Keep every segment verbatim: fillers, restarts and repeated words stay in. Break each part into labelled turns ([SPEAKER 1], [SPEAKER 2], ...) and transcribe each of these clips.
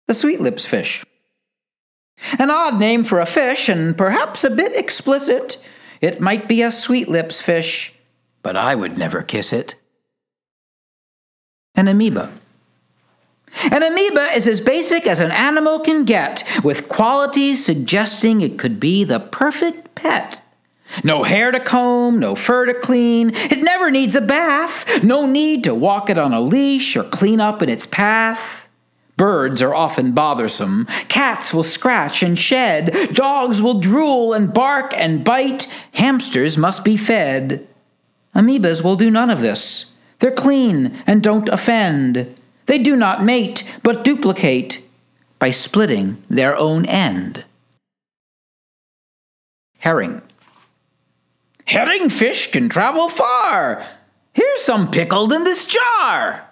[SPEAKER 1] The sweetlips fish. An odd name for a fish, and perhaps a bit explicit. It might be a sweetlips fish, but I would never kiss it. An amoeba. An amoeba is as basic as an animal can get, with qualities suggesting it could be the perfect pet. No hair to comb, no fur to clean, it never needs a bath, no need to walk it on a leash or clean up in its path. Birds are often bothersome, cats will scratch and shed, dogs will drool and bark and bite, hamsters must be fed. Amoebas will do none of this. They're clean and don't offend. They do not mate, but duplicate by splitting their own end. Herring. Herring fish can travel far. Here's some pickled in this jar.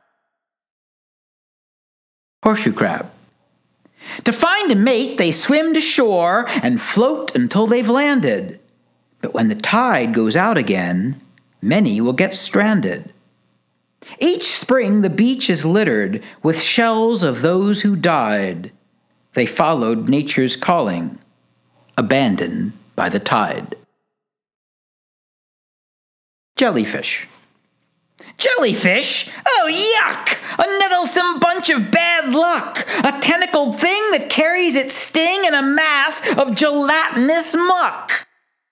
[SPEAKER 1] Horseshoe crab. To find a mate, they swim to shore and float until they've landed. But when the tide goes out again, many will get stranded. Each spring the beach is littered with shells of those who died. They followed nature's calling, abandoned by the tide. Jellyfish. Jellyfish? Oh, yuck! A nettlesome bunch of bad luck! A tentacled thing that carries its sting in a mass of gelatinous muck!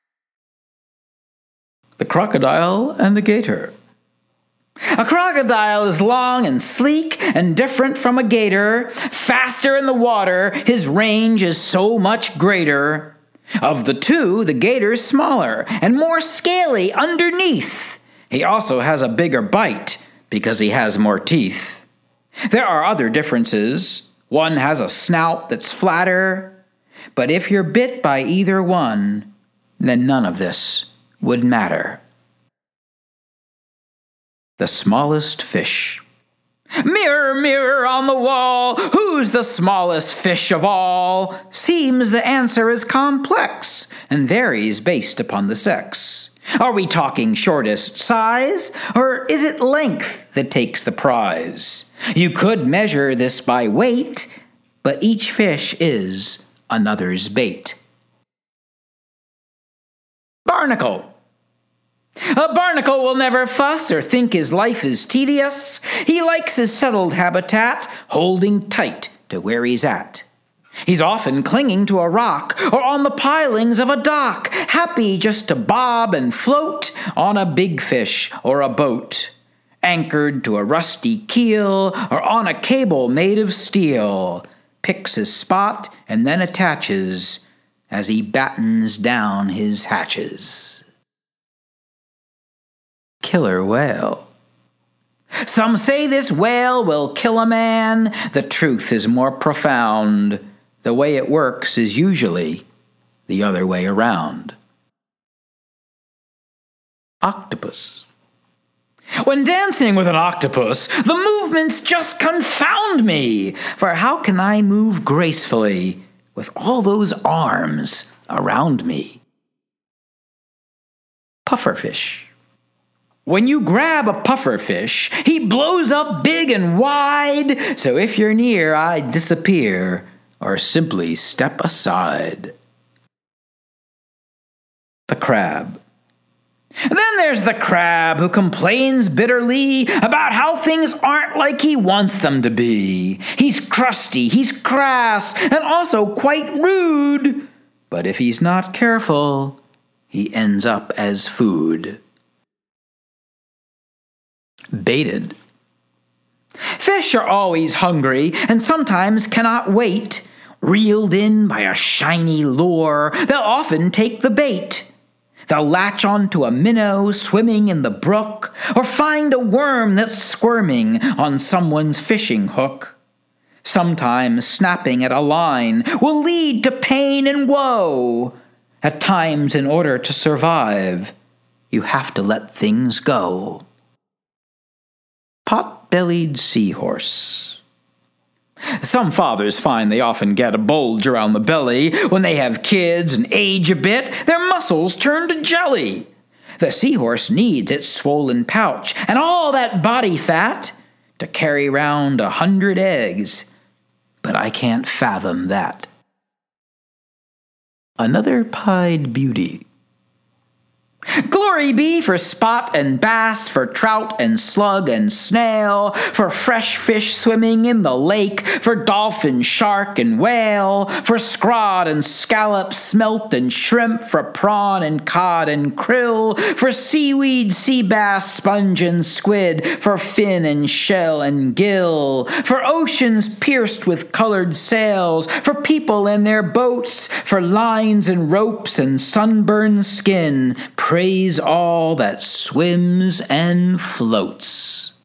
[SPEAKER 1] The crocodile and the gator. A crocodile is long and sleek and different from a gator. Faster in the water, his range is so much greater. Of the two, the gator's smaller and more scaly underneath. He also has a bigger bite because he has more teeth. There are other differences. One has a snout that's flatter. But if you're bit by either one, then none of this would matter. The smallest fish. Mirror, mirror on the wall, who's the smallest fish of all? Seems the answer is complex and varies based upon the sex. Are we talking shortest size, or is it length that takes the prize? You could measure this by weight, but each fish is another's bait. Barnacle. A barnacle will never fuss or think his life is tedious. He likes his settled habitat, holding tight to where he's at. He's often clinging to a rock or on the pilings of a dock, happy just to bob and float on a big fish or a boat, anchored to a rusty keel or on a cable made of steel, picks his spot and then attaches as he battens down his hatches. Killer whale. Some say this whale will kill a man. The truth is more profound. The way it works is usually the other way around. Octopus. When dancing with an octopus, the movements just confound me. For how can I move gracefully with all those arms around me? Pufferfish. When you grab a pufferfish, he blows up big and wide, so if you're near, I disappear or simply step aside. The crab. Then there's the crab who complains bitterly about how things aren't like he wants them to be. He's crusty, he's crass, and also quite rude. But if he's not careful, he ends up as food. Baited. Fish are always hungry and sometimes cannot wait. Reeled in by a shiny lure, they'll often take the bait. They'll latch onto a minnow swimming in the brook or find a worm that's squirming on someone's fishing hook. Sometimes snapping at a line will lead to pain and woe. At times, in order to survive, you have to let things go. Pot-bellied seahorse. Some fathers find they often get a bulge around the belly. When they have kids and age a bit, their muscles turn to jelly. The seahorse needs its swollen pouch and all that body fat to carry round a hundred eggs. but I can't fathom that. Another pied beauty. Glory be for spot and bass, for trout and slug and snail, for fresh fish swimming in the lake, for dolphin, shark, and whale, for scrod and scallop, smelt and shrimp, for prawn and cod and krill, for seaweed, sea bass, sponge and squid, for fin and shell and gill, for oceans pierced with colored sails, for people in their boats, for lines and ropes and sunburned skin. Praise all that swims and floats.